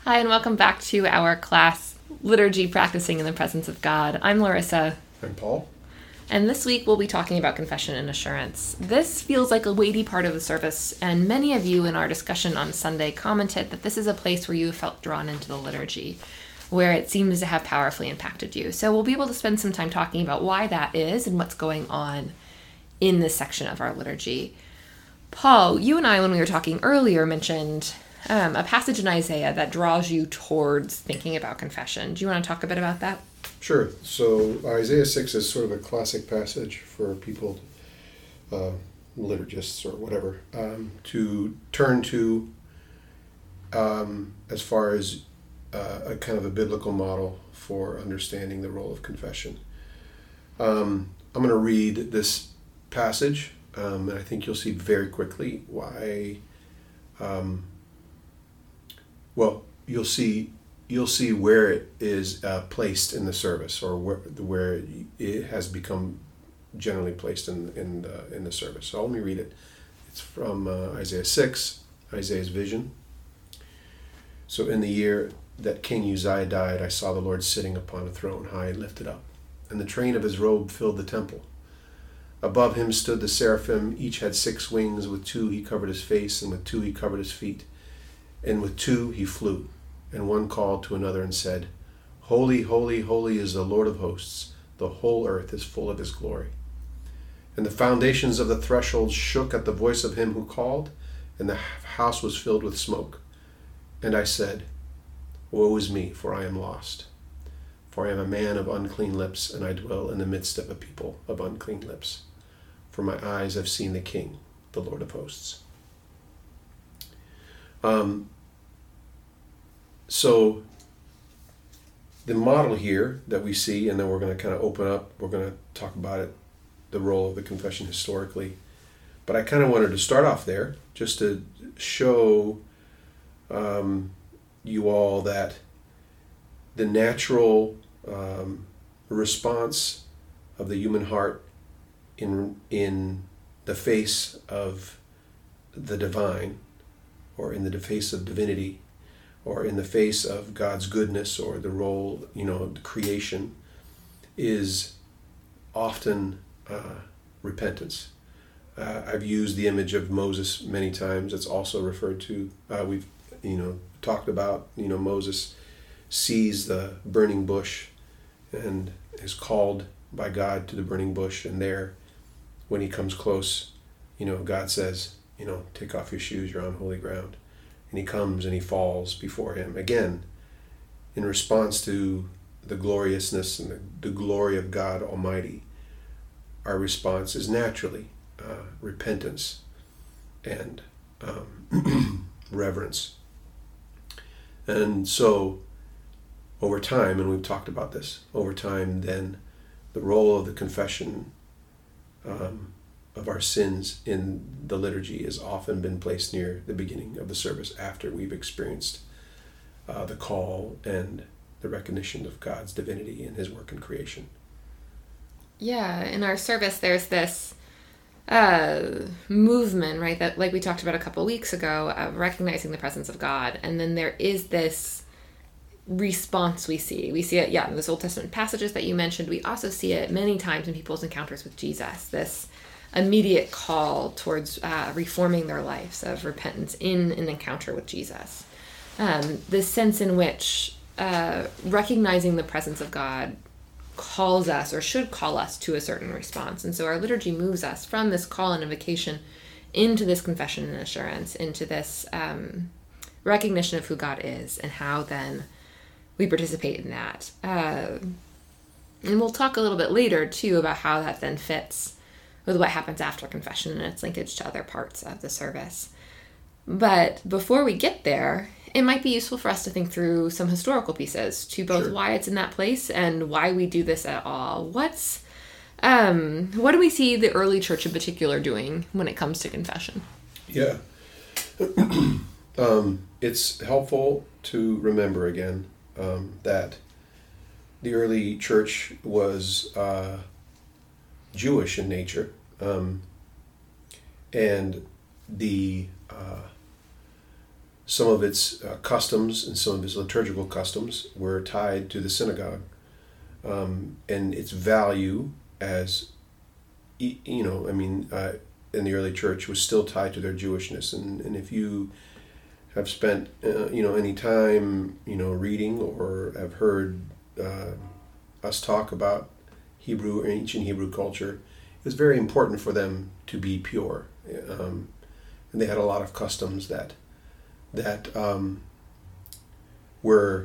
Hi, and welcome back to our class, Liturgy Practicing in the Presence of God. I'm Larissa. I'm Paul. And this week we'll be talking about confession and assurance. This feels like a weighty part of the service, and many of you in our discussion on Sunday commented that this is a place where you felt drawn into the liturgy, where it seems to have powerfully impacted you. So we'll be able to spend some time talking about why that is and what's going on in this section of our liturgy. Paul, you and I, when we were talking earlier, mentioned a passage in Isaiah that draws you towards thinking about confession. Do you want to talk a bit about that? Sure. So Isaiah 6 is sort of a classic passage for people, liturgists or whatever, to turn to as far as a kind of a biblical model for understanding the role of confession. I'm going to read this passage, and I think you'll see very quickly why. You'll see where it is placed in the service, or where it has become generally placed in the service. So let me read it. It's from Isaiah 6, Isaiah's vision. So in the year that King Uzziah died, I saw the Lord sitting upon a throne, high and lifted up, and the train of his robe filled the temple. Above him stood the seraphim. Each had 6 wings. With 2 he covered his face, and with 2 he covered his feet, and with 2 he flew. And one called to another and said, Holy, holy, holy is the Lord of hosts. The whole earth is full of his glory. And the foundations of the threshold shook at the voice of him who called, and the house was filled with smoke. And I said, Woe is me, for I am lost. For I am a man of unclean lips, and I dwell in the midst of a people of unclean lips. For my eyes have seen the King, the Lord of hosts. So the model here that we see, and then we're going to kind of open up, we're going to talk about it, the role of the confession historically. But I kind of wanted to start off there just to show you all that the natural response of the human heart in the face of the divine, or in the face of divinity, or in the face of God's goodness, or the role, the creation, is often repentance. I've used the image of Moses many times. It's also referred to, we've talked about, Moses sees the burning bush and is called by God to the burning bush, and there, when he comes close, God says, take off your shoes, you're on holy ground. And he comes and he falls before him. Again, in response to the gloriousness and the glory of God Almighty, our response is naturally repentance and reverence. And so, over time, and we've talked about this, over time, then the role of the confession of our sins in the liturgy has often been placed near the beginning of the service, after we've experienced the call and the recognition of God's divinity and his work in creation. Yeah, in our service there's this movement, right, that, like we talked about a couple weeks ago, of recognizing the presence of God, and then there is this response we see it in those Old Testament passages that you mentioned. We also see it many times in people's encounters with Jesus, this immediate call towards reforming their lives, of repentance in an encounter with Jesus. The sense in which recognizing the presence of God calls us, or should call us, to a certain response. And so our liturgy moves us from this call and invocation into this confession and assurance, into this recognition of who God is, and how then we participate in that. And we'll talk a little bit later, too, about how that then fits with what happens after confession and its linkage to other parts of the service. But before we get there, it might be useful for us to think through some historical pieces to both why it's in that place and why we do this at all. What do we see the early church in particular doing when it comes to confession? Yeah. It's helpful to remember again that the early church was Jewish in nature, and the some of its customs and some of its liturgical customs were tied to the synagogue, and its value as, in the early church was still tied to their Jewishness. And if you have spent, any time, reading or have heard us talk about Hebrew or ancient Hebrew culture, it was very important for them to be pure. And they had a lot of customs that were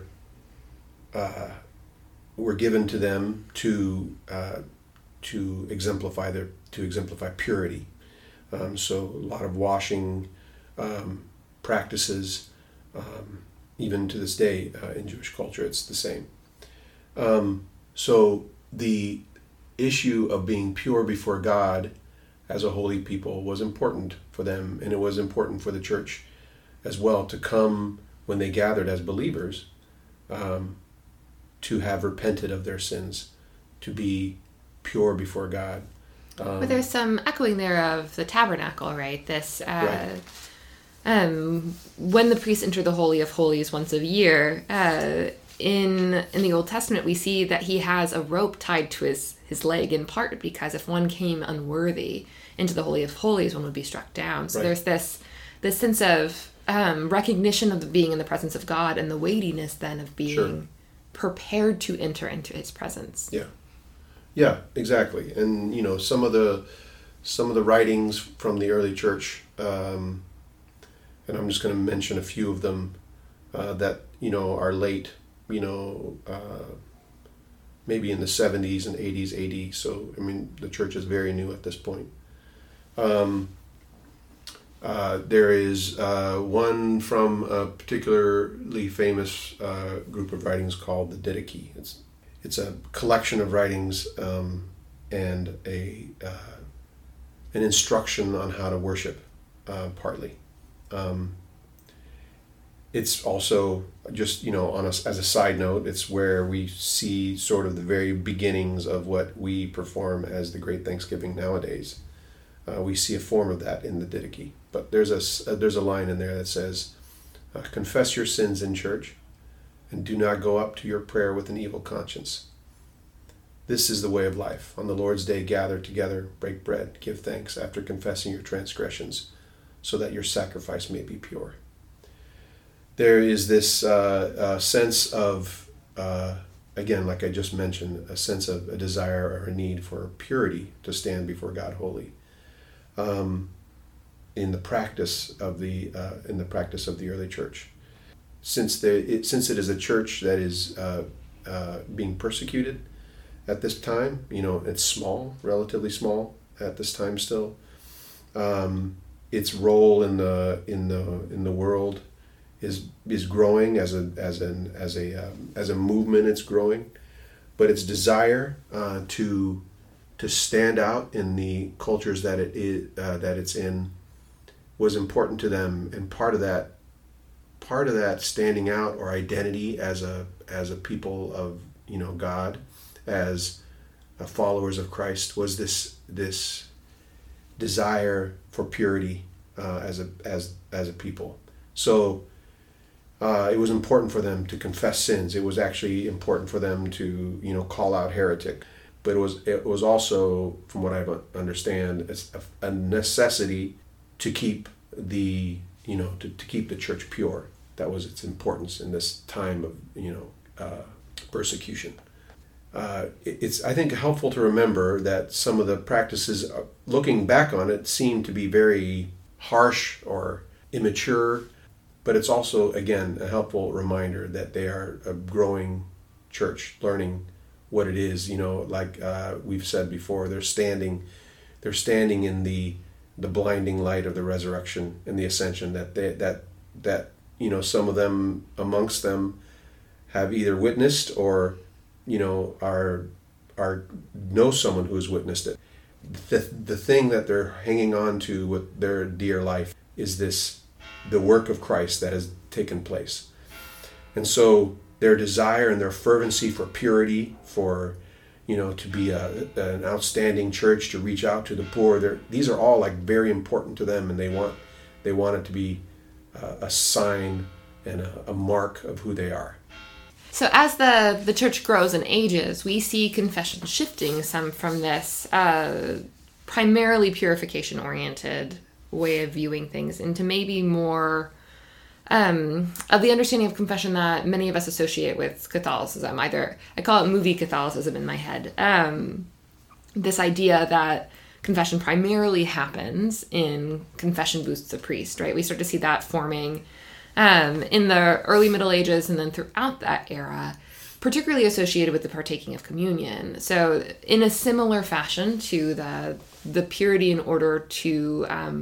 given to them to exemplify purity. So a lot of washing practices, even to this day in Jewish culture, it's the same. So the issue of being pure before God as a holy people was important for them, and it was important for the church as well to come when they gathered as believers, to have repented of their sins, to be pure before God. But there's some echoing there of the tabernacle, right? This, Right. When the priests enter the Holy of Holies once a year, in the Old Testament, we see that he has a rope tied to his leg, in part because if one came unworthy into the Holy of Holies, one would be struck down. So Right. there's this sense of recognition of being in the presence of God, and the weightiness then of being Sure. prepared to enter into his presence. Yeah, exactly. And some of the writings from the early church, and I'm just going to mention a few of them that are late, maybe in the 70s and 80s AD. So the church is very new at this point. There is one from a particularly famous group of writings called the Didache. It's a collection of writings and an instruction on how to worship, partly. It's also just as a side note, it's where we see sort of the very beginnings of what we perform as the Great Thanksgiving nowadays. We see a form of that in the Didache. But there's a line in there that says, "Confess your sins in church, and do not go up to your prayer with an evil conscience. This is the way of life. On the Lord's day, gather together, break bread, give thanks after confessing your transgressions, so that your sacrifice may be pure." There is this sense of, again, like I just mentioned, a sense of a desire or a need for purity to stand before God holy. In the practice of the early church, since it is a church that is being persecuted at this time, it's small, relatively small at this time still. Its role in the world is growing as a movement. It's growing, but its desire to stand out in the cultures that it's in was important to them, and part of that standing out or identity as a people of God, as followers of Christ, was this desire for purity as a people. So it was important for them to confess sins. It was actually important for them to call out heretic. But it was also, from what I understand, it's a necessity to keep the keep the church pure. That was its importance in this time of persecution. It's, I think, helpful to remember that some of the practices, looking back on it, seem to be very harsh or immature, but it's also, again, a helpful reminder that they are a growing church, learning what it is. Like we've said before, they're standing in the blinding light of the resurrection and the ascension, that some of them amongst them have either witnessed or are know someone who has witnessed it. The thing that they're hanging on to with their dear life is the work of Christ that has taken place. And so their desire and their fervency for purity, for to be an outstanding church, to reach out to the poor, these are all like very important to them, and they want it to be a sign and a mark of who they are. So as the church grows and ages, we see confession shifting some from this primarily purification-oriented way of viewing things into maybe more of the understanding of confession that many of us associate with Catholicism. Either, I call it movie Catholicism in my head. This idea that confession primarily happens in confession booths of priest, right? We start to see that forming in the early Middle Ages and then throughout that era, particularly associated with the partaking of communion. So in a similar fashion to the purity in order to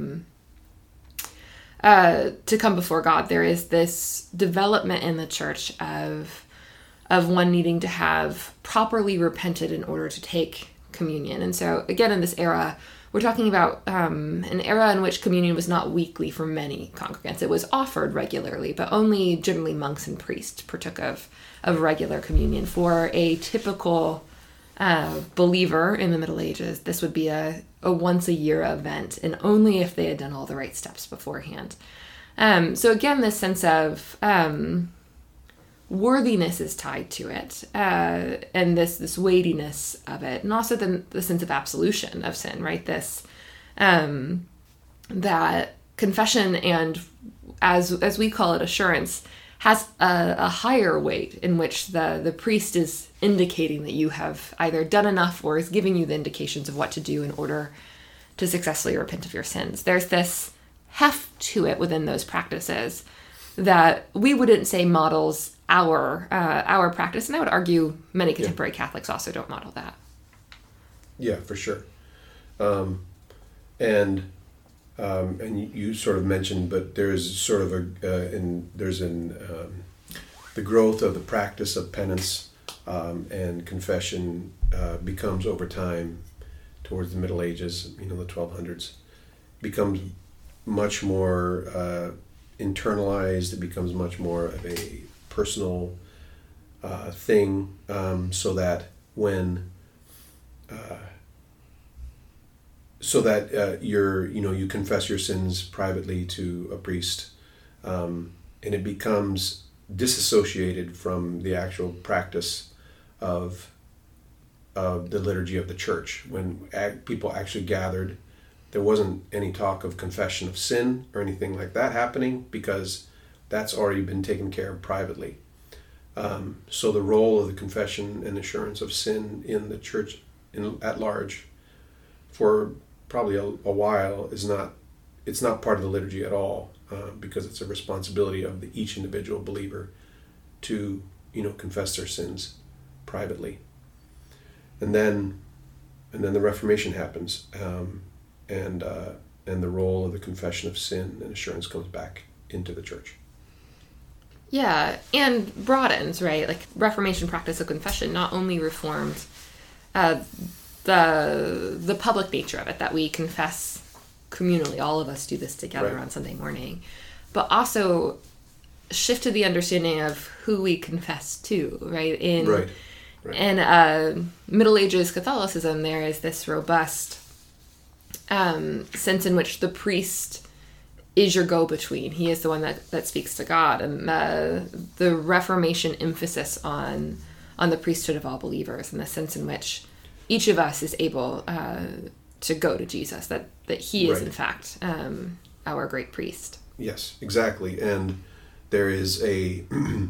come before God, there is this development in the church of one needing to have properly repented in order to take communion. And so again, in this era, we're talking about an era in which communion was not weekly for many congregants. It was offered regularly, but only generally monks and priests partook of regular communion. For a typical believer in the Middle Ages, this would be a once a year event, and only if they had done all the right steps beforehand. So again, this sense of worthiness is tied to it, and this weightiness of it, and also the sense of absolution of sin, right? This that confession, and as we call it, assurance, has a higher weight in which the priest is indicating that you have either done enough or is giving you the indications of what to do in order to successfully repent of your sins. There's this heft to it within those practices that we wouldn't say models our practice, and I would argue many contemporary Catholics also don't model that. Yeah, for sure. And you sort of mentioned, but there's sort of the growth of the practice of penance and confession becomes over time towards the Middle Ages, the 1200s, becomes much more internalized. It becomes much more of a personal thing, so that when you confess your sins privately to a priest, and it becomes disassociated from the actual practice of the liturgy of the church. When people actually gathered, there wasn't any talk of confession of sin or anything like that happening, because that's already been taken care of privately. So the role of the confession and assurance of sin in the church at large, for probably a while, it's not part of the liturgy at all, because it's a responsibility of each individual believer to confess their sins privately. And then the Reformation happens, and the role of the confession of sin and assurance comes back into the church. Yeah, and broadens, right? Like, Reformation practice of confession not only reformed the public nature of it, that we confess communally, all of us do this together on Sunday morning, but also shifted the understanding of who we confess to, right? In Middle Ages Catholicism, there is this robust sense in which the priest is your go-between. He is the one that speaks to God, and the Reformation emphasis on the priesthood of all believers, and the sense in which each of us is able to go to Jesus, that he is in fact our great priest. Yes, exactly. And there is and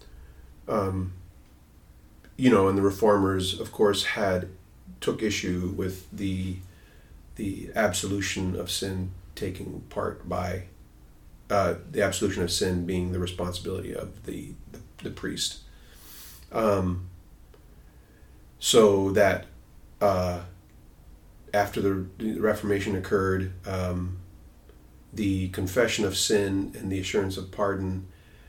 the Reformers, of course, took issue with the absolution of sin taking part by the absolution of sin being the responsibility of the priest. So that after the Reformation occurred, the confession of sin and the assurance of pardon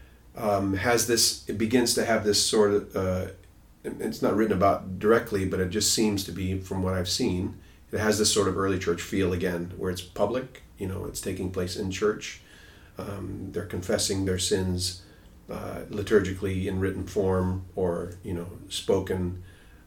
it begins to have this sort of, it's not written about directly, but it just seems to be, from what I've seen, it has this sort of early church feel again, where it's public, it's taking place in church. They're confessing their sins liturgically in written form or, spoken.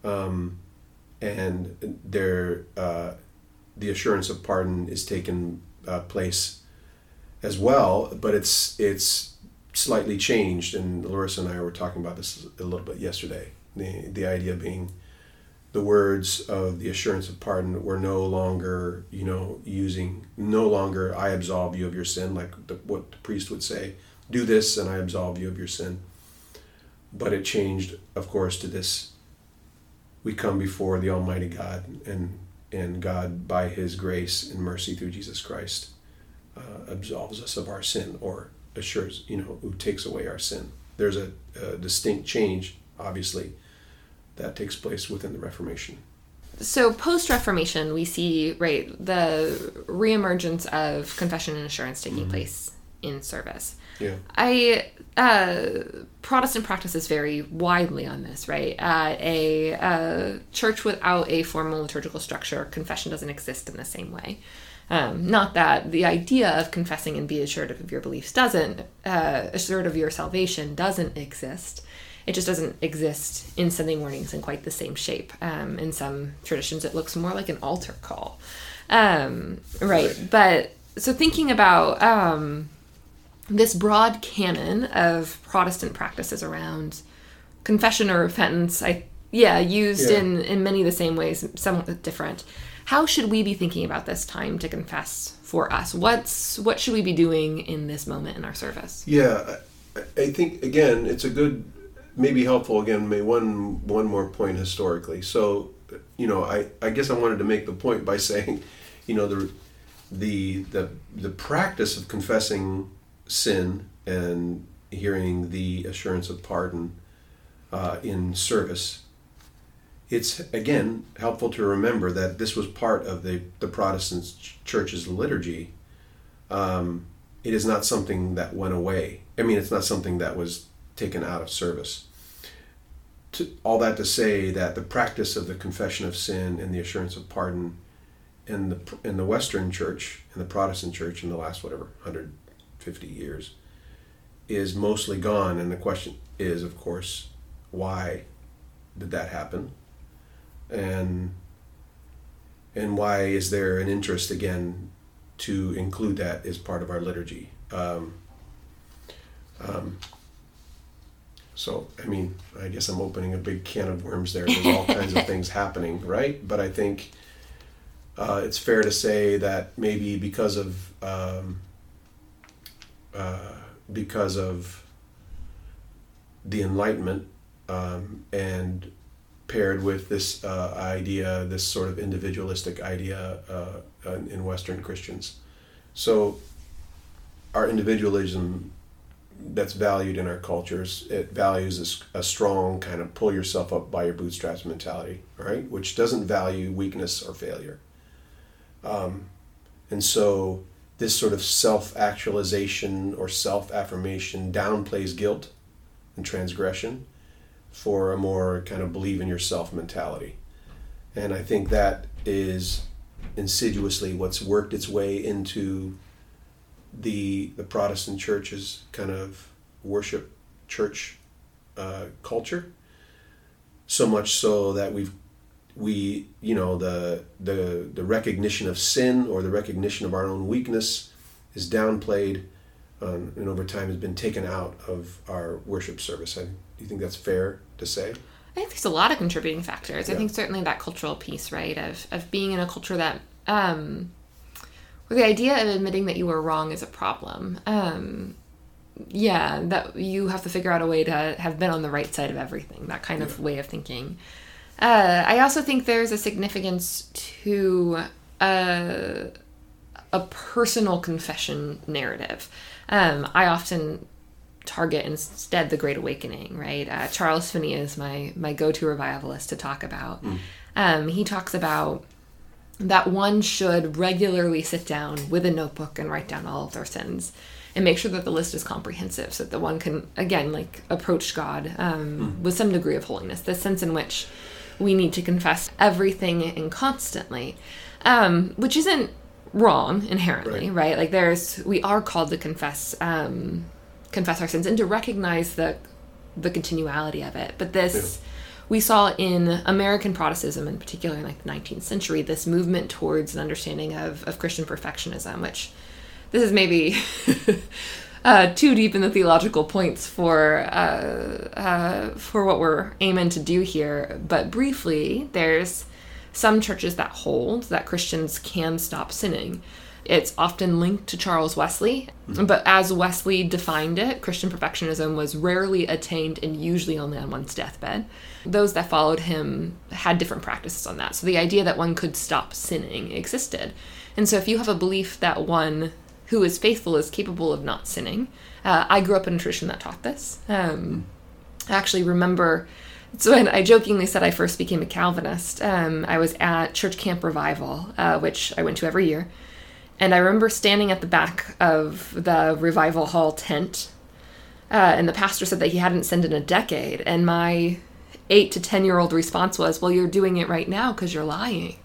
And the assurance of pardon is taken place as well, but it's slightly changed. And Larissa and I were talking about this a little bit yesterday. The idea being the words of the assurance of pardon were no longer, no longer I absolve you of your sin, like what the priest would say, do this and I absolve you of your sin. But it changed, of course, to this: we come before the Almighty God, and God, by His grace and mercy through Jesus Christ, absolves us of our sin, or assures, who takes away our sin. There's a distinct change, obviously, that takes place within the Reformation. So post-Reformation, we see, right, the reemergence of confession and assurance taking place in service. Yeah. Protestant practices vary widely on this, right? A church without a formal liturgical structure, confession doesn't exist in the same way. Not that the idea of confessing and be assured of your beliefs assured of your salvation doesn't exist. It just doesn't exist in Sunday mornings in quite the same shape. In some traditions, it looks more like an altar call. Right. But so thinking about this broad canon of Protestant practices around confession or repentance, used in many of the same ways, somewhat different. How should we be thinking about this time to confess for us? What should we be doing in this moment in our service? Yeah, I think, again, it's a good, maybe helpful, again, one more point historically. So, I guess I wanted to make the point by saying, the practice of confessing sin and hearing the assurance of pardon in service, it's, again, helpful to remember that this was part of the Protestant church's liturgy. It is not something that went away. It's not something that was taken out of service. All that to say that the practice of the confession of sin and the assurance of pardon in the Western church, in the Protestant church in the last, 150 years, is mostly gone. And the question is, of course, why did that happen? And why is there an interest, again, to include that as part of our liturgy? So, I guess I'm opening a big can of worms there. There's all kinds of things happening, right? But I think it's fair to say that maybe because of the Enlightenment and paired with this idea, this sort of individualistic idea in Western Christians. So our individualism that's valued in our cultures, it values a strong kind of pull yourself up by your bootstraps mentality, right? Which doesn't value weakness or failure. And so this sort of self-actualization or self-affirmation downplays guilt and transgression for a more kind of believe in yourself mentality. And I think that is insidiously what's worked its way into the Protestant church's kind of worship church culture, so much so that the recognition of sin or the recognition of our own weakness is downplayed and over time has been taken out of our worship service. Do you think that's fair to say? I think there's a lot of contributing factors. Yeah. I think certainly that cultural piece, right, of being in a culture that where the idea of admitting that you were wrong is a problem. That you have to figure out a way to have been on the right side of everything, that kind of way of thinking. I also think there's a significance to a personal confession narrative. I often target instead the Great Awakening, right? Charles Finney is my go-to revivalist to talk about. He talks about that one should regularly sit down with a notebook and write down all of their sins and make sure that the list is comprehensive so that one can, again, approach God with some degree of holiness, the sense in which we need to confess everything and constantly, which isn't wrong inherently, right? We are called to confess our sins and to recognize the continuality of it. But this... Yeah. We saw in American Protestantism, in particular in the 19th century, this movement towards an understanding of Christian perfectionism, which this is maybe too deep in the theological points for what we're aiming to do here. But briefly, there's some churches that hold that Christians can stop sinning. It's often linked to Charles Wesley, but as Wesley defined it, Christian perfectionism was rarely attained and usually only on one's deathbed. Those that followed him had different practices on that. So the idea that one could stop sinning existed. And so if you have a belief that one who is faithful is capable of not sinning, I grew up in a tradition that taught this. I actually remember, so when I jokingly said I first became a Calvinist, I was at Church Camp Revival, which I went to every year. And I remember standing at the back of the Revival Hall tent, and the pastor said that he hadn't sinned in a decade. And my 8 to 10-year-old response was, well, you're doing it right now because you're lying.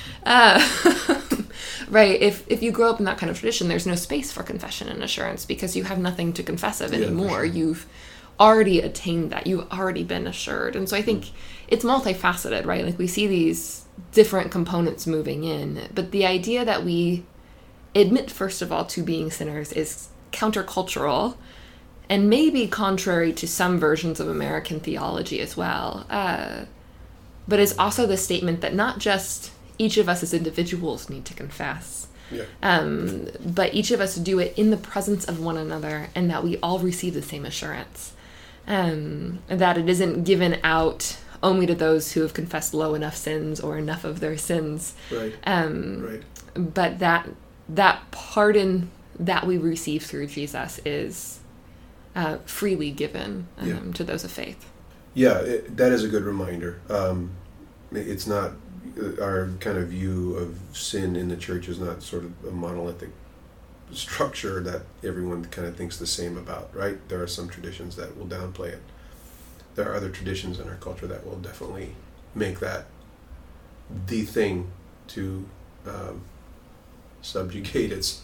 Right. If you grow up in that kind of tradition, there's no space for confession and assurance because you have nothing to confess of anymore. Sure. You've already attained that. You've already been assured. And so I think it's multifaceted, right? Like we see these different components moving in. But the idea that we admit, first of all, to being sinners is countercultural and maybe contrary to some versions of American theology as well. But it's also the statement that not just each of us as individuals need to confess, but each of us do it in the presence of one another and that we all receive the same assurance. That it isn't given out only to those who have confessed low enough sins or enough of their sins. Right. But that pardon that we receive through Jesus is freely given to those of faith. Yeah, that is a good reminder. It's not, our kind of view of sin in the church is not sort of a monolithic structure that everyone kind of thinks the same about, right? There are some traditions that will downplay it. There are other traditions in our culture that will definitely make that the thing to subjugate its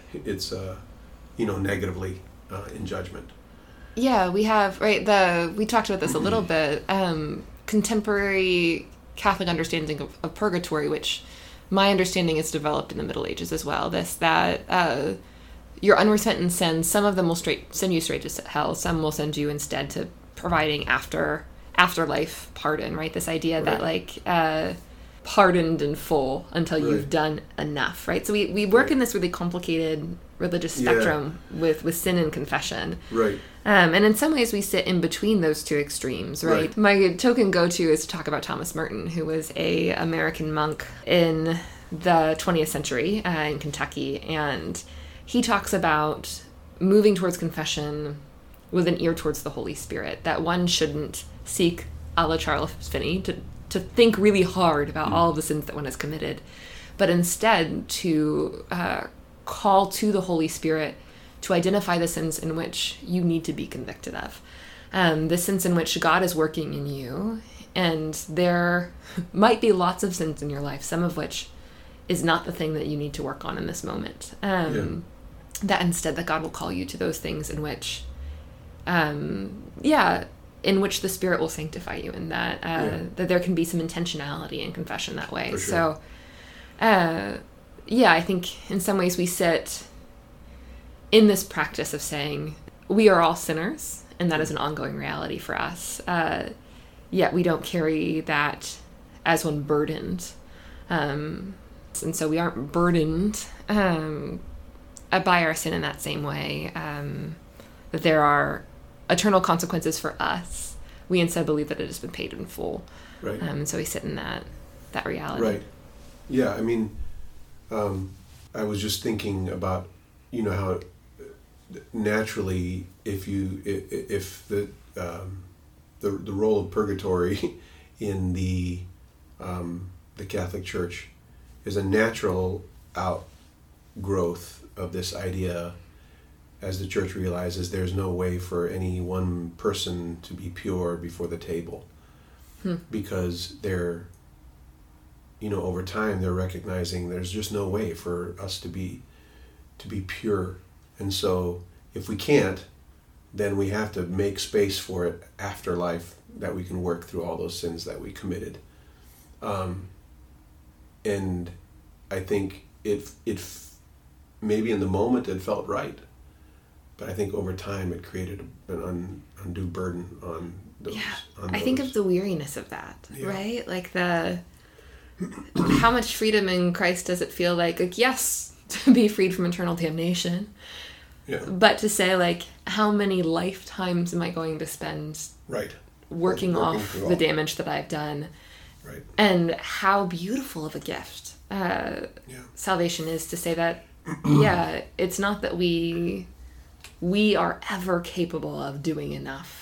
negatively in judgment. Yeah, we have, right, we talked about this a little bit, contemporary Catholic understanding of purgatory, which my understanding is developed in the Middle Ages as well, that your unrepentant sins, some of them will send you straight to hell, some will send you instead to providing afterlife pardon, right? This idea that pardoned in full until you've done enough, right? So we work in this really complicated religious spectrum with sin and confession. Right. And in some ways we sit in between those two extremes, right? My token go-to is to talk about Thomas Merton, who was a American monk in the 20th century in Kentucky. And he talks about moving towards confession with an ear towards the Holy Spirit, that one shouldn't seek, a la Charles Finney, to think really hard about all of the sins that one has committed, but instead to call to the Holy Spirit to identify the sins in which you need to be convicted of, the sins in which God is working in you. And there might be lots of sins in your life, some of which is not the thing that you need to work on in this moment. That instead that God will call you to those things in which, in which the Spirit will sanctify you, and that that there can be some intentionality in confession that way. Sure. So, I think in some ways we sit in this practice of saying we are all sinners, and that is an ongoing reality for us. Yet we don't carry that as one burdened. And so we aren't burdened by our sin in that same way, that there are eternal consequences for us. We instead believe that it has been paid in full. Right. And so we sit in that reality. Right. Yeah, I mean, I was just thinking about, how naturally if the role of purgatory in the Catholic Church is a natural outgrowth of this idea, as the church realizes there's no way for any one person to be pure before the table, because they're, over time they're recognizing there's just no way for us to be pure. And so if we can't, then we have to make space for it after life, that we can work through all those sins that we committed. And I think it maybe in the moment it felt right, but I think over time it created an undue burden on those. Yeah, on I think those. of the weariness of that, Yeah. right? Like how much freedom in Christ does it feel like yes, to be freed from eternal damnation, Yeah. but to say like, how many lifetimes am I going to spend Right. working off through the all. damage that I've done? Right. And how beautiful of a gift Yeah. salvation is, to say that, yeah, it's not that we are ever capable of doing enough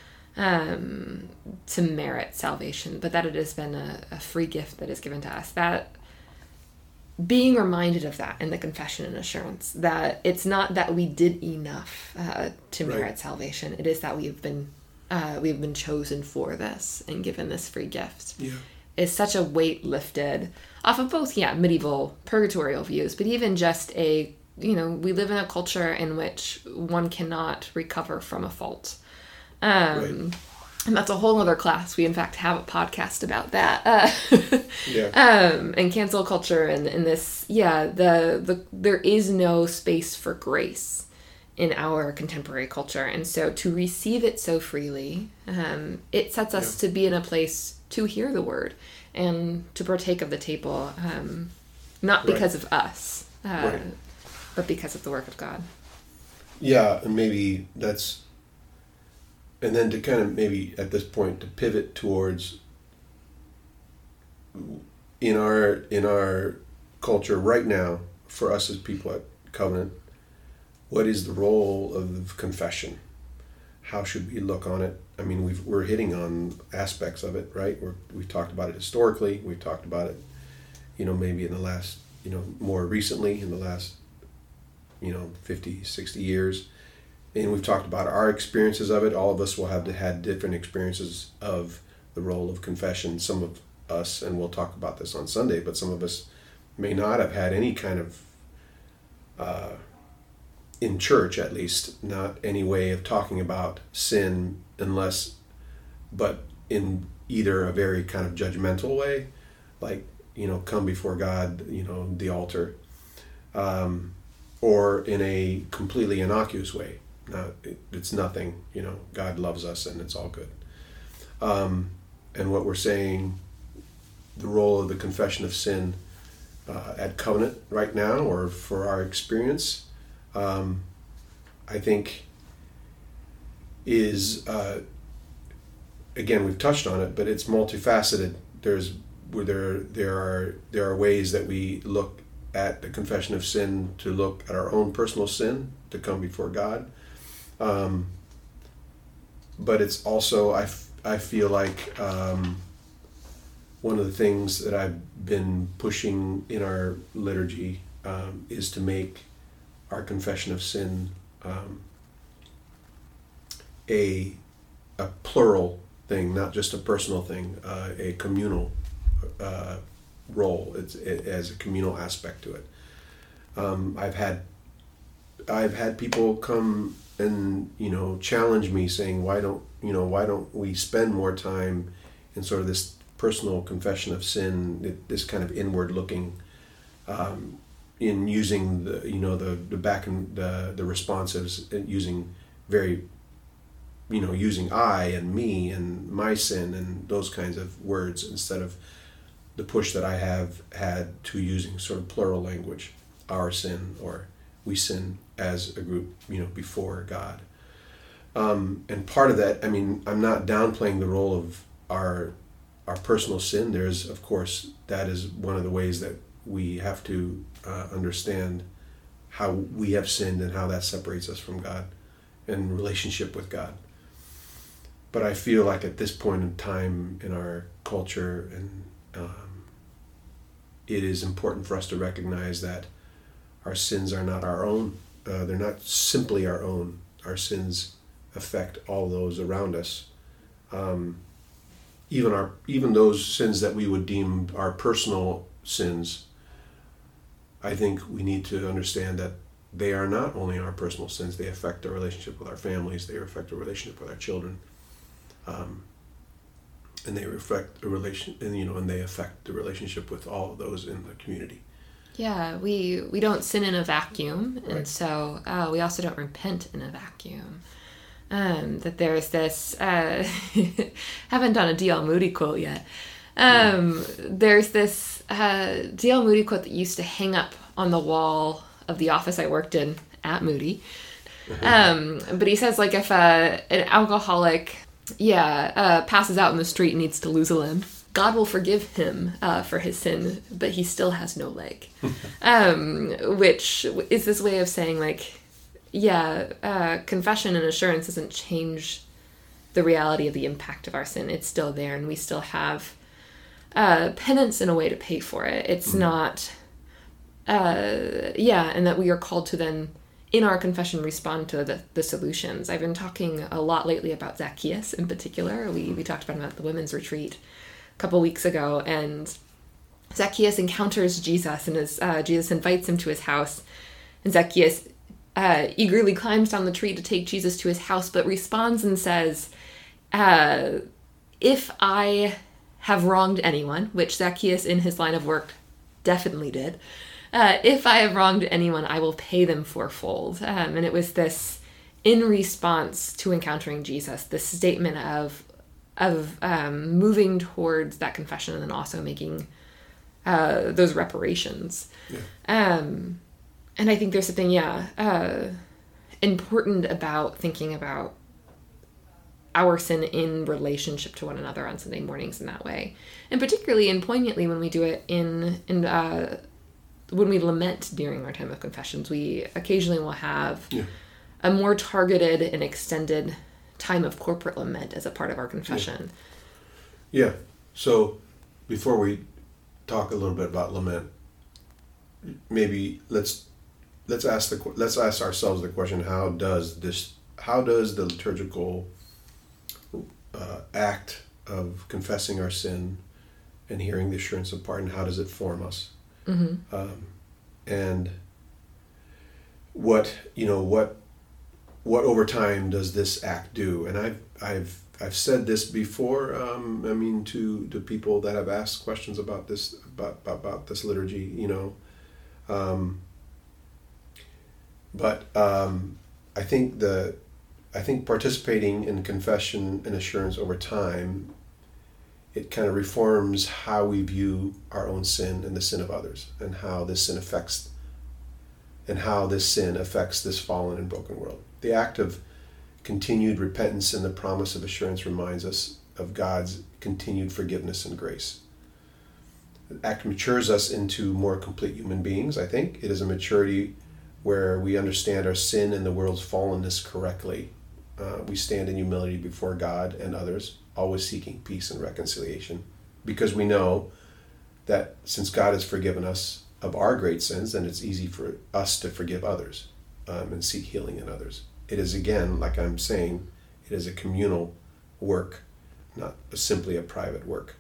to merit salvation, but that it has been a free gift that is given to us. That being reminded of that in the confession and assurance, that it's not that we did enough to merit Right. salvation. It is that we've been chosen for this and given this free gift. Yeah. Is such a weight lifted off of both, medieval purgatorial views, but even just we live in a culture in which one cannot recover from a fault. And that's a whole other class. We in fact have a podcast about that. And cancel culture and this, there is no space for grace in our contemporary culture. And so to receive it so freely, it sets us to be in a place to hear the word and to partake of the table, not because of us, but because of the work of God. Yeah, and maybe and then to kind of maybe at this point to pivot towards in our culture right now, for us as people at Covenant, what is the role of confession? How should we look on it? I mean, we're hitting on aspects of it, right? We've talked about it historically. We've talked about it, maybe in the last, more recently in the last, 50, 60 years. And we've talked about our experiences of it. All of us will have had different experiences of the role of confession. Some of us, and we'll talk about this on Sunday, but some of us may not have had any kind of, in church at least, not any way of talking about sin but in either a very kind of judgmental way, like, come before God, the altar, or in a completely innocuous way. It's nothing, God loves us and it's all good. And what we're saying, the role of the confession of sin at Covenant right now, or for our experience, I think is, again, we've touched on it, but it's multifaceted. There are ways that we look at the confession of sin, to look at our own personal sin, to come before God. But it's also, I feel like one of the things that I've been pushing in our liturgy is to make our confession of sin a plural thing, not just a personal thing, a communal role. It has a communal aspect to it. I've had people come and challenge me, saying, why don't we spend more time in sort of this personal confession of sin, this kind of inward looking, in using the back and the responsives, using very using I and me and my sin and those kinds of words, instead of the push that I have had to using sort of plural language, our sin, or we sin as a group, before God. And part of that, I'm not downplaying the role of our personal sin. There's, of course, that is one of the ways that we have to understand how we have sinned and how that separates us from God and relationship with God. But I feel like at this point in time in our culture, and it is important for us to recognize that our sins are not our own. They're not simply our own. Our sins affect all those around us. Even those sins that we would deem our personal sins, I think we need to understand that they are not only our personal sins. They affect our relationship with our families. They affect our relationship with our children, and they reflect a relation, and they affect the relationship with all of those in the community. Yeah, we don't sin in a vacuum, Right. and so we also don't repent in a vacuum. That there's this, haven't done a D.L. Moody quote yet. There's this D.L. Moody quote that used to hang up on the wall of the office I worked in at Moody. But he says, like, if an alcoholic, passes out in the street and needs to lose a limb, God will forgive him for his sin, but he still has no leg. Which is this way of saying, like, confession and assurance doesn't change the reality of the impact of our sin. It's still there, and we still have penance in a way to pay for it. It's not, and that we are called to then, in our confession, respond to the solutions. I've been talking a lot lately about Zacchaeus in particular. We talked about him at the women's retreat a couple weeks ago, and Zacchaeus encounters Jesus, and Jesus invites him to his house, and Zacchaeus eagerly climbs down the tree to take Jesus to his house, but responds and says, if I have wronged anyone, which Zacchaeus in his line of work definitely did, if I have wronged anyone, I will pay them fourfold. And it was this, in response to encountering Jesus, this statement of moving towards that confession and then also making those reparations. Yeah. And I think there's something, important about thinking about our sin in relationship to one another on Sunday mornings in that way. And particularly and poignantly when we do it when we lament during our time of confessions. We occasionally will have a more targeted and extended time of corporate lament as a part of our confession. Yeah. So before we talk a little bit about lament, maybe let's ask ourselves the question: how does the liturgical act of confessing our sin and hearing the assurance of pardon, how does it form us? And what over time does this act do? And I've said this before. To people that have asked questions about this about this liturgy. But I think participating in confession and assurance over time, it kind of reforms how we view our own sin and the sin of others, and how this sin affects this fallen and broken world. The act of continued repentance and the promise of assurance reminds us of God's continued forgiveness and grace. The act matures us into more complete human beings, I think. It is a maturity where we understand our sin and the world's fallenness correctly. We stand in humility before God and others, always seeking peace and reconciliation, because we know that since God has forgiven us of our great sins, then it's easy for us to forgive others and seek healing in others. It is, again, like I'm saying, it is a communal work, not simply a private work.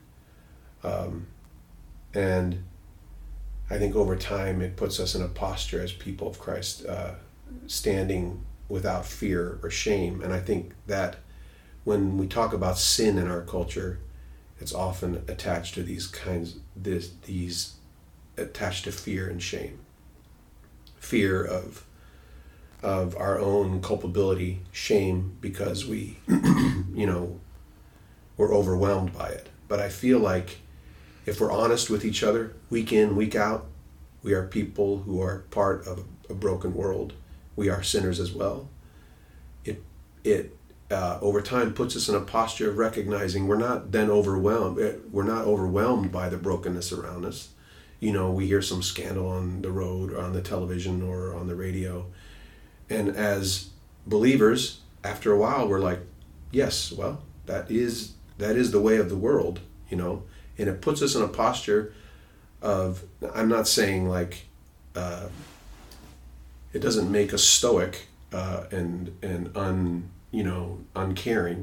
And I think over time it puts us in a posture as people of Christ, standing without fear or shame. And I think that when we talk about sin in our culture, it's often attached to these attached to fear and shame. Fear of our own culpability, shame because we, we're overwhelmed by it. But I feel like if we're honest with each other, week in, week out, we are people who are part of a broken world. We are sinners as well. It over time puts us in a posture of recognizing we're not then overwhelmed. We're not overwhelmed by the brokenness around us. We hear some scandal on the road or on the television or on the radio. And as believers, after a while, we're like, yes, well, that is the way of the world, and it puts us in a posture of, I'm not saying like, it doesn't make us stoic and uncaring,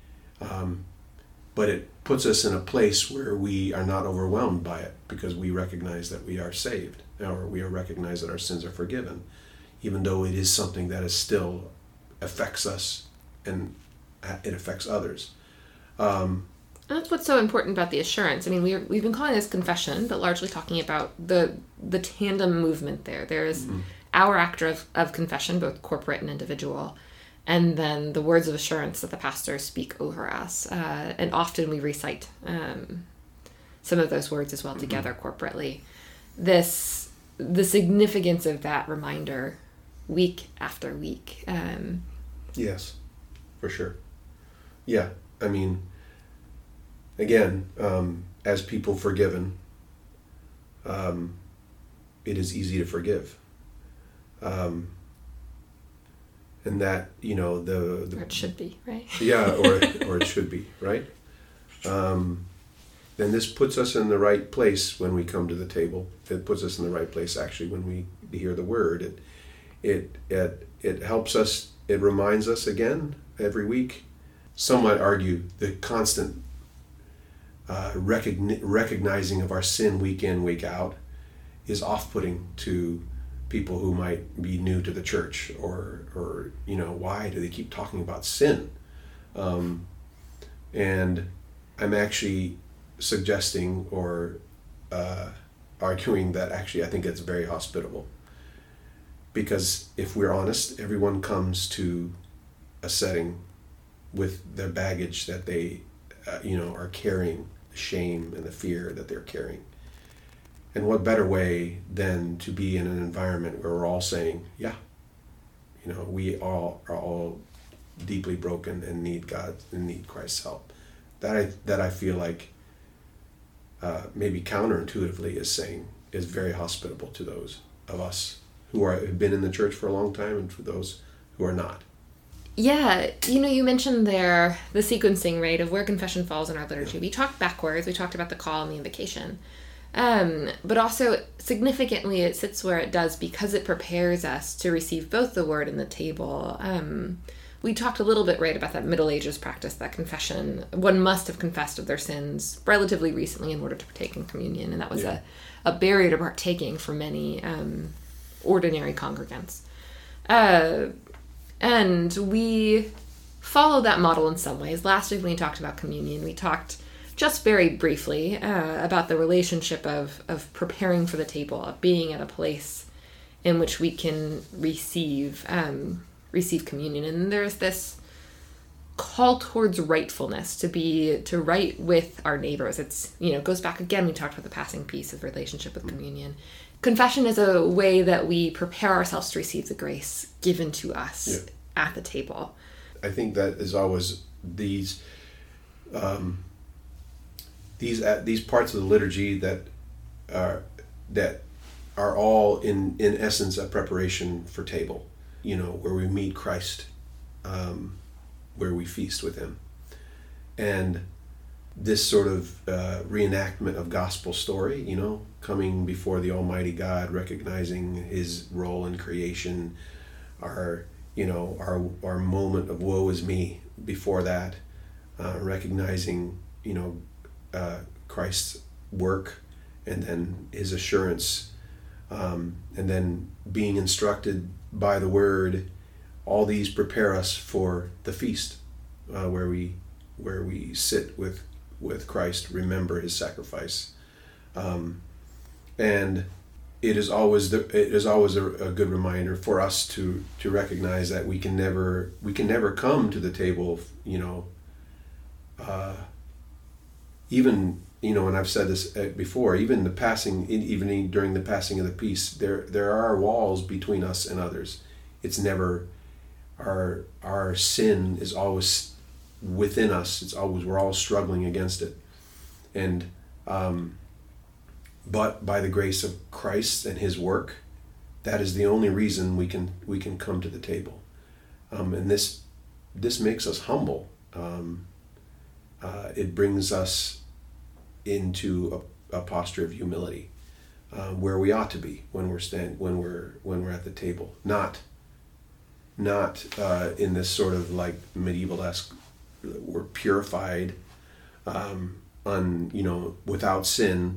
but it puts us in a place where we are not overwhelmed by it because we recognize that we are saved, or we recognize that our sins are forgiven, even though it is something that is still affects us and it affects others. And that's what's so important about the assurance. I mean, we've been calling this confession, but largely talking about the tandem movement there. There's our act of confession, both corporate and individual, and then the words of assurance that the pastors speak over us. And often we recite some of those words as well together corporately. The significance of that reminder week after week. Yes, for sure. Yeah, I mean, again, as people forgiven, it is easy to forgive. And that, Or it should be, right? Yeah, or it should be, right? And this puts us in the right place when we come to the table. It puts us in the right place, actually, when we hear the word. It helps us, it reminds us again every week. Some might argue the constant recognizing of our sin week in, week out is off-putting to people who might be new to the church, or why do they keep talking about sin? And I'm actually suggesting or arguing that actually I think it's very hospitable, because if we're honest, everyone comes to a setting with their baggage that they are carrying, the shame and the fear that they're carrying. And what better way than to be in an environment where we're all saying, yeah, we all are all deeply broken and need God and need Christ's help. That I feel like maybe counterintuitively is very hospitable to those of us who have been in the church for a long time, and for those who are not. Yeah, you mentioned there the sequencing, right, of where confession falls in our liturgy. We talked backwards. We talked about the call and the invocation. But also, significantly, it sits where it does because it prepares us to receive both the word and the table. We talked a little bit, right, about that Middle Ages practice, that confession. One must have confessed of their sins relatively recently in order to partake in communion, and that was a barrier to partaking for many ordinary congregants. And we follow that model in some ways. Last week when we talked about communion, we talked just very briefly about the relationship of preparing for the table, of being at a place in which we can receive communion. And there's this call towards rightfulness, to right with our neighbors. It's, goes back again, we talked about the passing piece of relationship with communion. Confession is a way that we prepare ourselves to receive the grace given to us at the table. I think that is always these parts of the liturgy that are all in essence a preparation for table, where we meet Christ, where we feast with him. And this sort of reenactment of gospel story, coming before the Almighty God, recognizing his role in creation, our moment of woe is me before that, recognizing, Christ's work, and then his assurance, and then being instructed by the word. All these prepare us for the feast, where we sit with Christ, remember his sacrifice, and it is always a good reminder for us to recognize that we can never come to the table, even and I've said this before, even during the passing of the peace, there are walls between us and others. It's never our sin is always within us. We're all struggling against it, and but by the grace of Christ and his work, that is the only reason we can come to the table, and this makes us humble. It brings us into a posture of humility, where we ought to be when we're at the table, not in this sort of like medieval-esque, we're purified, without sin,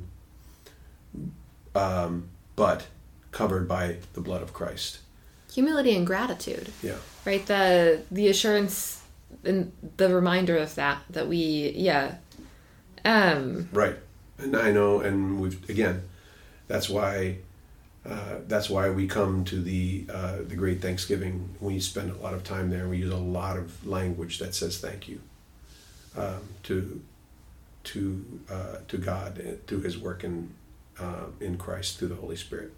but covered by the blood of Christ. Humility and gratitude. Yeah. Right? The assurance and the reminder of that we, Right. And I know, and that's why we come to the Great Thanksgiving. We spend a lot of time there. We use a lot of language that says thank you to God, to His work in Christ through the Holy Spirit.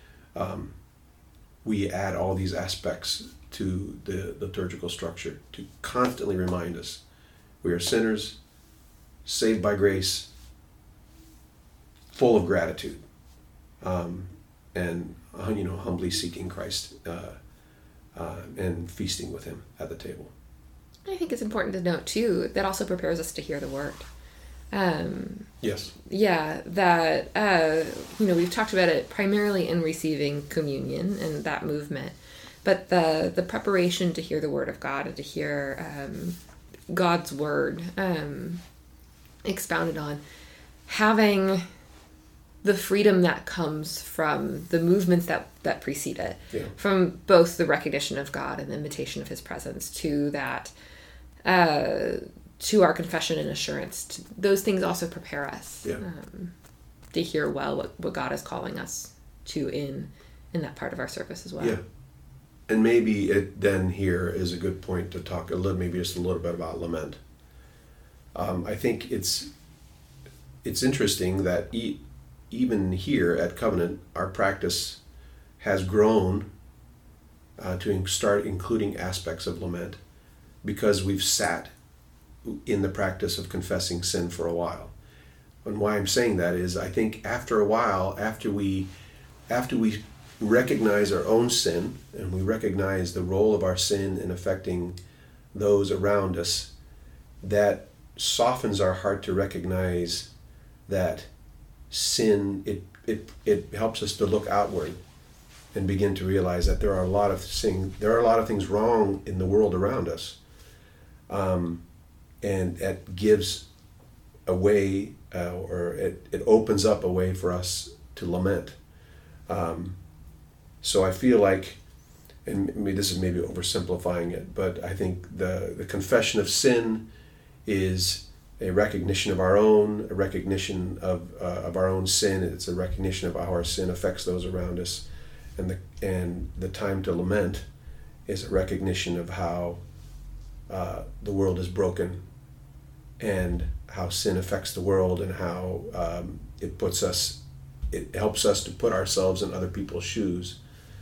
We add all these aspects to the liturgical structure to constantly remind us we are sinners, saved by grace, full of gratitude, and humbly seeking Christ and feasting with Him at the table. I think it's important to note too that also prepares us to hear the word. Yes. Yeah, that we've talked about it primarily in receiving communion and that movement, but the preparation to hear the word of God and to hear God's word expounded on, having the freedom that comes from the movements that precede it, from both the recognition of God and the invitation of His presence to that, to our confession and assurance. Those things also prepare us to hear well what God is calling us to in that part of our service as well. Yeah. And maybe it then here is a good point to talk just a little bit about lament. I think it's interesting that even here at Covenant, our practice has grown to start including aspects of lament because we've sat in the practice of confessing sin for a while. And why I'm saying that is I think after a while, after we recognize our own sin and we recognize the role of our sin in affecting those around us, that softens our heart to recognize that sin, it helps us to look outward and begin to realize that there are a lot of things wrong in the world around us, and that gives a way, or it opens up a way for us to lament. So I feel like, and this is maybe oversimplifying it, but I think the confession of sin is a recognition of a recognition of our own sin. It's a recognition of how our sin affects those around us, and the time to lament is a recognition of how the world is broken, and how sin affects the world, and how it helps us to put ourselves in other people's shoes,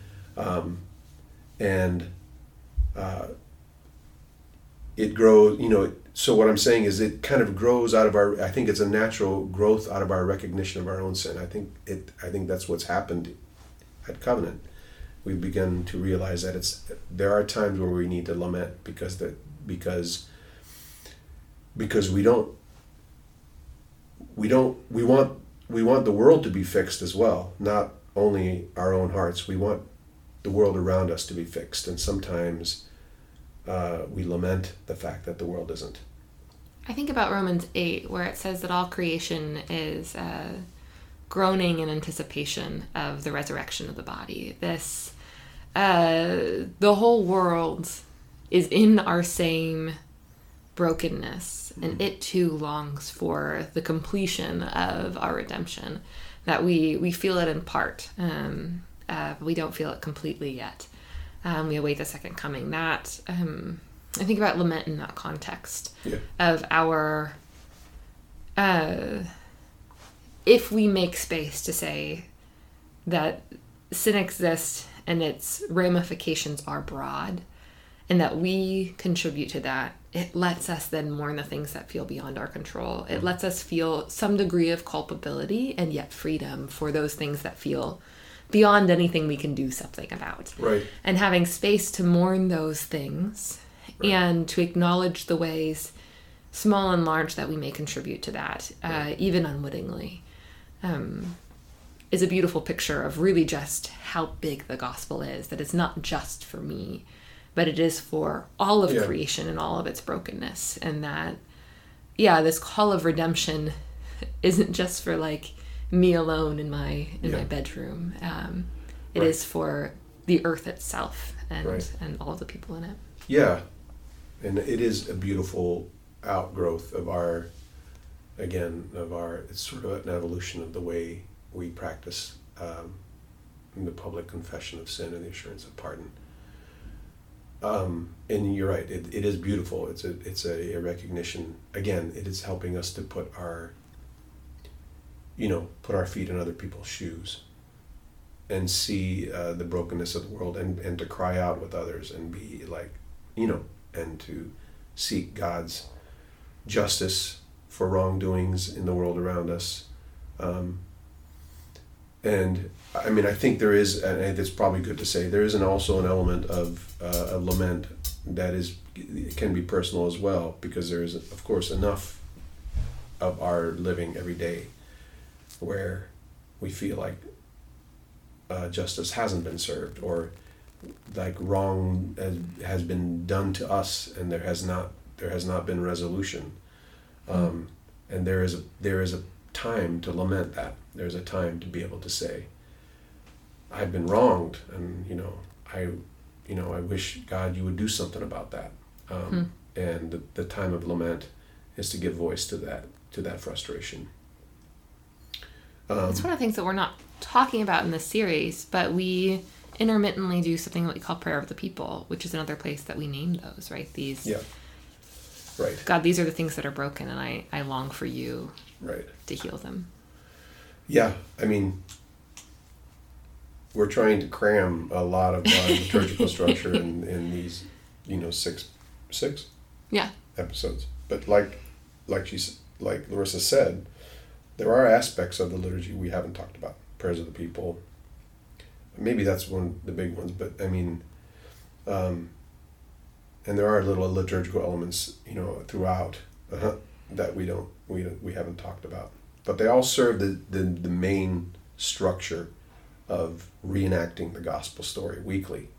it grows. So what I'm saying is it kind of grows out of I think it's a natural growth out of our recognition of our own sin. I think that's what's happened at Covenant. We've begun to realize that there are times where we need to lament because we want the world to be fixed as well, not only our own hearts. We want the world around us to be fixed, and sometimes we lament the fact that the world isn't. I think about Romans 8, where it says that all creation is groaning in anticipation of the resurrection of the body. The whole world is in our same brokenness, and it too longs for the completion of our redemption. That we feel it in part, but we don't feel it completely yet. We await the second coming. That I think about lament in that context of our. If we make space to say that sin exists and its ramifications are broad, and that we contribute to that, it lets us then mourn the things that feel beyond our control. It lets us feel some degree of culpability and yet freedom for those things that feel beyond anything we can do something about. Right. And having space to mourn those things, right, and to acknowledge the ways, small and large, that we may contribute to that, even unwittingly, is a beautiful picture of really just how big the gospel is, that it's not just for me, but it is for all of creation and all of its brokenness. And that, this call of redemption isn't just for like me alone in my bedroom. It is for the earth itself and all of the people in it. Yeah. And it is a beautiful outgrowth of our again, it's sort of an evolution of the way we practice the public confession of sin and the assurance of pardon. And you're right, it is beautiful. It's a recognition. Again, it is helping us to put our feet in other people's shoes and see the brokenness of the world, and to cry out with others and be like, and to seek God's justice for wrongdoings in the world around us. And I mean, I think there is, and it's probably good to say, there is also an element of a lament that can be personal as well, because there is, of course, enough of our living every day where we feel like justice hasn't been served, or like wrong has been done to us, and there has not been resolution. And there is a time to lament that. There's a time to be able to say, I've been wronged, and I wish, God, you would do something about that. And the time of lament is to give voice to that frustration. It's one of the things that we're not talking about in this series, but we intermittently do something that we call prayer of the people, which is another place that we name those, right? Right. God, these are the things that are broken, and I long for you, right, to heal them. Yeah, I mean, we're trying to cram a lot of our liturgical structure in these, six episodes. But like Larissa said, there are aspects of the liturgy we haven't talked about. Prayers of the people. Maybe that's one of the big ones, but I mean, and there are little liturgical elements, throughout that we haven't talked about. But they all serve the main structure of reenacting the gospel story weekly,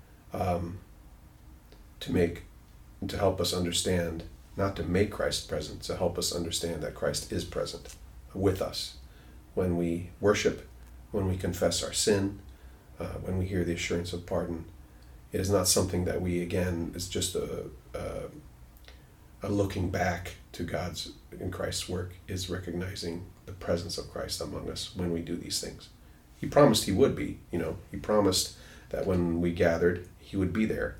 to help us understand, not to make Christ present, to help us understand that Christ is present with us when we worship, when we confess our sin, when we hear the assurance of pardon. It is not something that is just a looking back to God's and Christ's work. Is recognizing the presence of Christ among us when we do these things. He promised he would be, he promised that when we gathered, he would be there.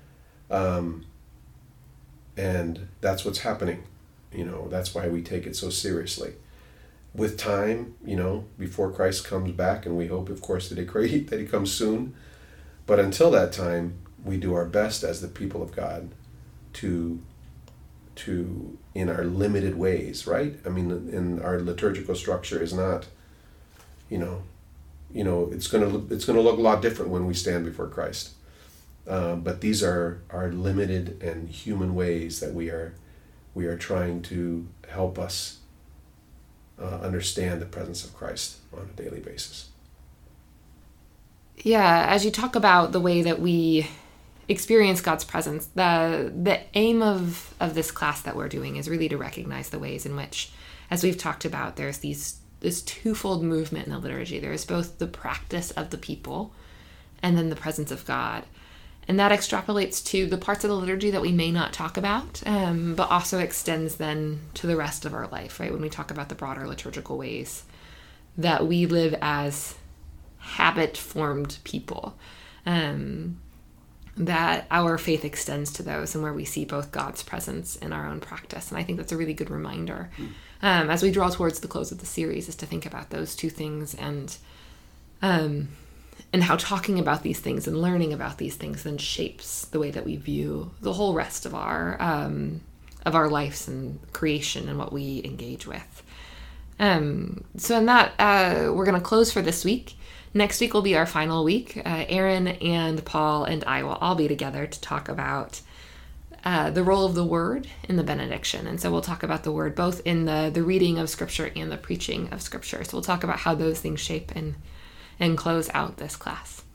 And that's what's happening. That's why we take it so seriously. With time, before Christ comes back, and we hope, of course, that he comes soon. But until that time, we do our best as the people of God to in our limited ways, right? I mean, in our liturgical structure is not, it's gonna look a lot different when we stand before Christ. But these are our limited and human ways that we are trying to help us understand the presence of Christ on a daily basis. Yeah, as you talk about the way that we experience God's presence, the aim of this class that we're doing is really to recognize the ways in which, as we've talked about, there's this twofold movement in the liturgy. There's both the practice of the people and then the presence of God. And that extrapolates to the parts of the liturgy that we may not talk about, but also extends then to the rest of our life, right? When we talk about the broader liturgical ways that we live as habit-formed people, that our faith extends to those, and where we see both God's presence in our own practice. And I think that's a really good reminder as we draw towards the close of the series, is to think about those two things, and how talking about these things and learning about these things then shapes the way that we view the whole rest of our lives and creation and what we engage with. So in that, we're going to close for this week. Next week will be our final week. Aaron and Paul and I will all be together to talk about the role of the Word in the benediction. And so we'll talk about the Word both in the reading of Scripture and the preaching of Scripture. So we'll talk about how those things shape and close out this class.